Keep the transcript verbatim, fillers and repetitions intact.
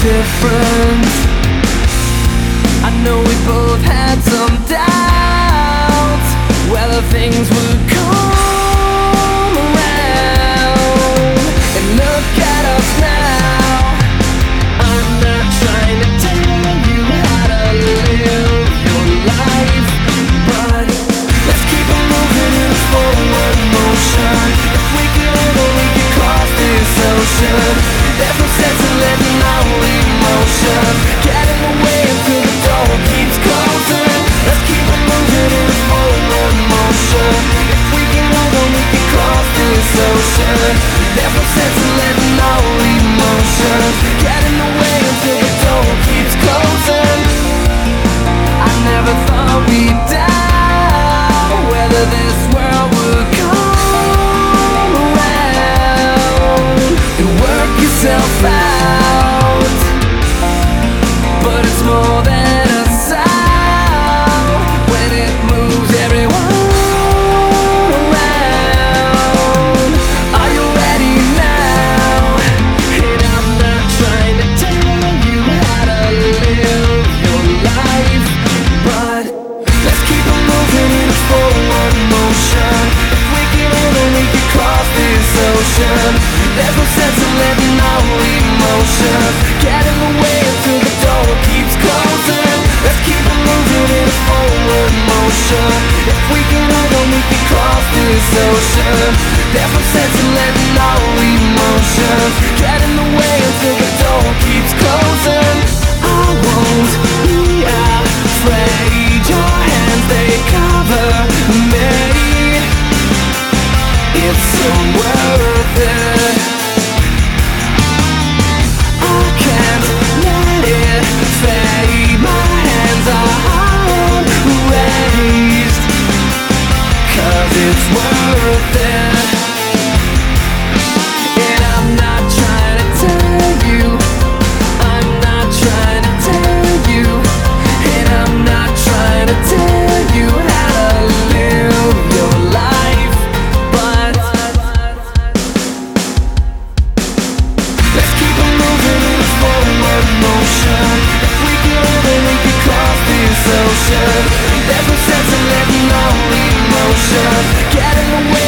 different. I know we both had some doubts whether things would come around. And look at us now. I'm not trying to tell you how to live your life, but let's keep on moving in a forward motion. If we could only get across this ocean, there's no sense in letting our emotions get in the way until the door keeps closing. Let's keep on moving in a forward motion. If we can only get across this ocean, there's no sense in letting our emotions get in the way until the door keeps closing. I never thought we'd doubt whether this world would come around and work yourself out, but it's more than a sound when it moves everyone around. Are you ready now? And I'm not trying to tell you how to live your life, but let's keep on moving in a forward motion. If we can only get across this ocean, there's no sense in letting our emotions get in the way until the door keeps closing. Let's keep on moving in a forward motion. If we can only get across this ocean, there's no sense in letting our emotions get in the way until the door keeps closing. I won't be afraid. Your hands, they cover me. It's so worth it. I can't let it fade. My hands are raised, 'cause it's worth it. And I'm not trying to tell you, I'm not trying to tell you, and I'm not trying to tell you how to live your life, but let's keep on moving in a forward motion. If we can only get across this ocean, there's no sense in letting our emotions get in the way